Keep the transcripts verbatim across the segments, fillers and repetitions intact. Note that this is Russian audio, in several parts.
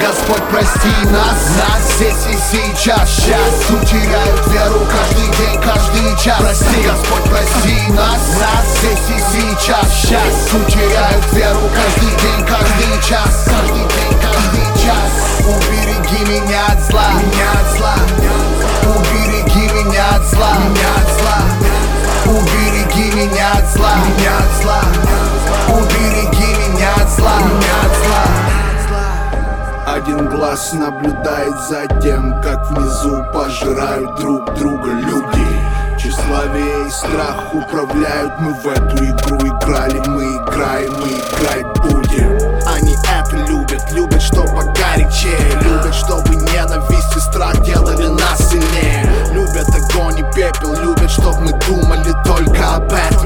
Господь, прости нас, нас здесь и сейчас. Сейчас утеряют веру каждый день, каждый час. Прости, Господь, прости нас, нас здесь и сейчас. Сейчас утеряют веру каждый день, каждый час. Каждый день, каждый час. Убереги меня от зла, меня от зла. Убереги меня от зла, меня от зла. Убереги меня от зла, меня от зла. Убереги меня от зла, меня от зла. Один глаз наблюдает за тем, как внизу пожирают друг друга люди. Тщеславие и страх управляют. Мы в эту игру играли, мы играем, мы играть будем. Они это любят, любят, что погорячее. Любят, чтобы ненависть и страх делали нас сильнее. Любят огонь и пепел, любят, чтоб мы думали только об этом.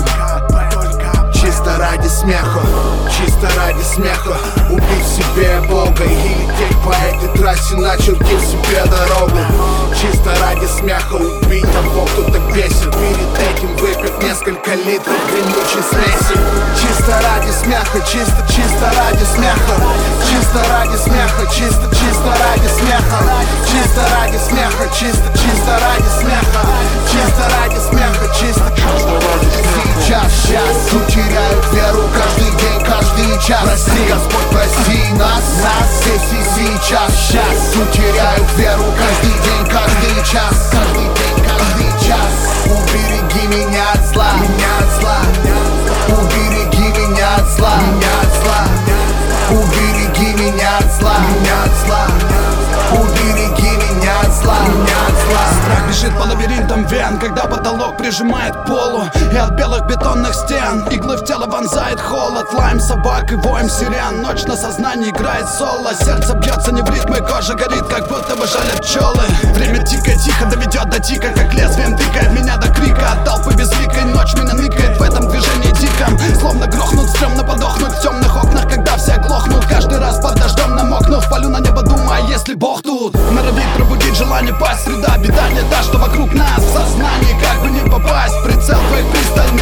Чисто ради смеха, чисто ради смеха. Убить себе Бога и лететь по этой трассе, начертив себе дорогу. Чисто ради смеха убить того, кто так бесит. Перед этим выпив несколько литров гремучей смеси. Чисто ради смеха, чисто, чисто ради смеха. Чисто ради смеха, чисто, чисто ради смеха. Чисто ради смеха, чисто, чисто ради смеха. Чисто ради смеха, чисто, чисто ради смеха. Сейчас, сейчас утеряют веру каждый день, каждый час. Прости, Господь, прости нас, нас здесь и сейчас. Сейчас утеряют веру каждый день, каждый час. Каждый день, каждый час. Убереги меня от зла, меня от зла. Убереги меня от зла, меня от зла. Убереги меня от зла, меня от зла. Убереги меня от зла, меня от зла. Страх бежит по лабиринтам вен, когда потолок прижимает к полу. И от белых бетонных стен иглы в тело вонзает холод. Лаем собак и воем сирен, ночь на сознании играет соло. Сердце бьется не в ритме, кожа горит, как будто бы жалят пчелы. Время тикает, тихо доведет до тика, как лезвием тыкает меня до крика. От толпы безликой ночь меня ныкает в этом движении диком. Словно грохнут, стрёмно подохнуть в темных окнах, когда все глохнут. Каждый раз под дождем намокнув, палю на небо, думая, если Бог тут. Норовит пробудить желание пасть, среда беда не та, что вокруг нас. В сознании как бы не попасть, прицел твоих пристальных